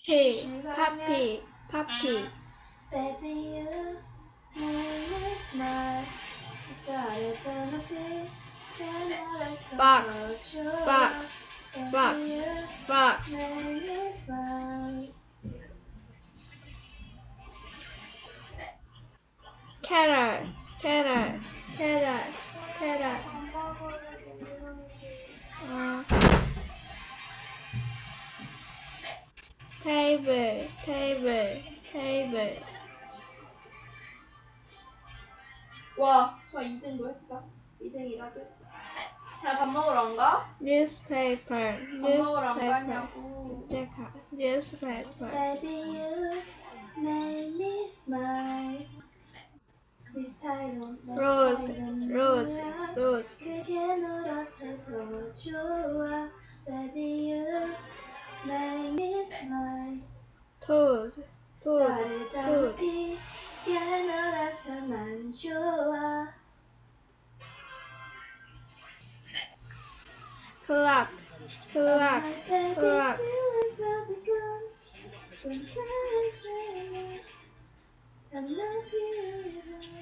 P, puppy, puppy. Baby, you make me smile. Started to feel Box, box, box, box. make me smile. Carrot, carrot, carrot, carrot. Table, table, table. 와, 저 2등도 했다. 2등이라도. 자, 밥 먹으러 안 가? Newspaper, 밥 먹으러 안 newspaper. 가냐고. 이제 가. Newspaper. Baby, you make me smile. This time Rose, rose, rose. 그게 놀았을 더 좋아. Baby, you make me smile. Toad, toad, 쌀을 toad. 피게 놀아서만 좋아. Clock, clock, Baby, clock. still is the gun.